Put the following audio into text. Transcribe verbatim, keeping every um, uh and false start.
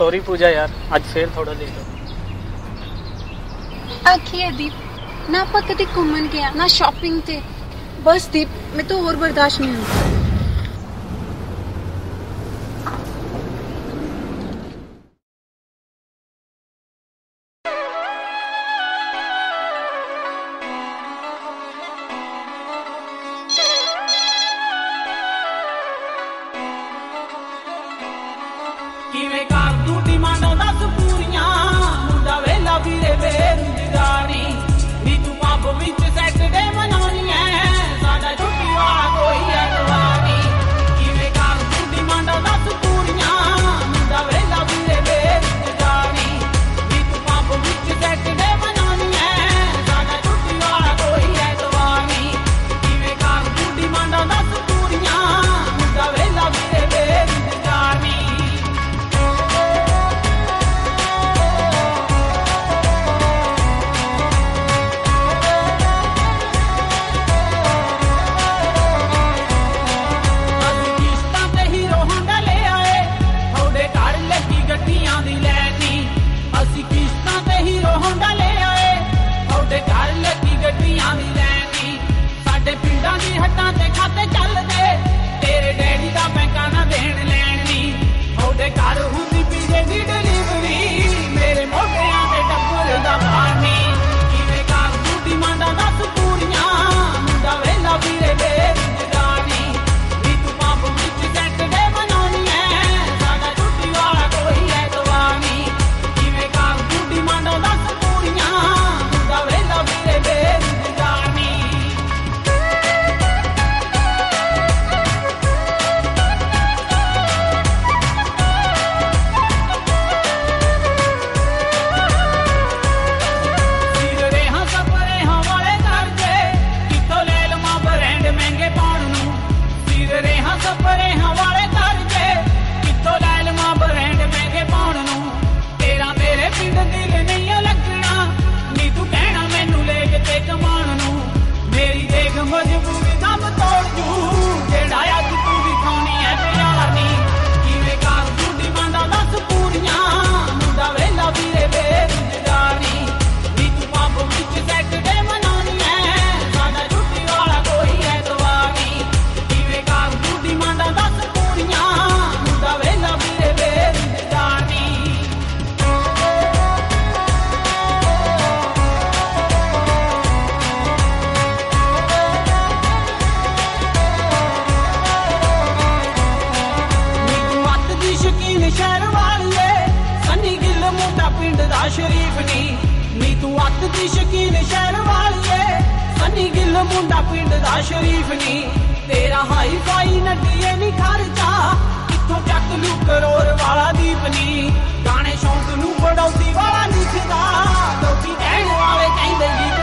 Sorry पूजा यार, आज फिर थोड़ा लेट हो आखिए दीप ना आप कभी घूमन गया ना शॉपिंग थे। बस दीप मैं तो और बर्दाश्त नहीं हूँ। किवें कर तू डिमांडां दस पूरियां मुंडा वेला वीरे बेरुजगारी नी तू पब विच सैटरडे मनाउणी है साडा छुट्टी वाला कोई ऐतवार नी किवें कर तू डिमांडां दस पूरियां मुंडा वेला वीरे बेरुजगारी नी तू पब विच सैटरडे मनाउणी है साडा छुट्टी वाला कोई ऐतवार नी किवें कर तू डिमांडां दस पूरियां मुंडा वेला वीरे बेरुजगारी शरीफ नी नी तू अत दी शकीन शहर वालिए सनी गिल मुंडा पिंड दा शरीफ नी तेरा हाई फाई नड्डीए नी खर्चा किथों चक लू करोड़ वाला दीप नी गाने शौक नू बढ़ौती वाला लिखदा लोकी कहण वाले कहंदे गीत